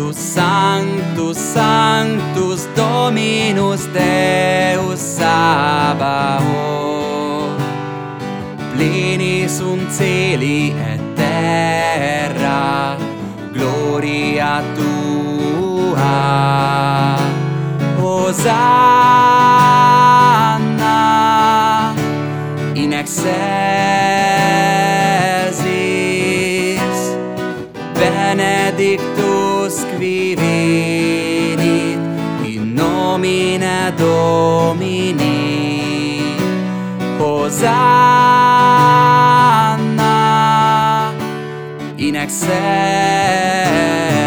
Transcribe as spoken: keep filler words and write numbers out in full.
Sanctus, Sanctus, Sanctus, Dominus Deus Sabaoth. Pleni sunt celi et terra, gloria Tua. Hosanna in excelsis, benedictus qui venit in nomine Domini. Hosanna in excelsis.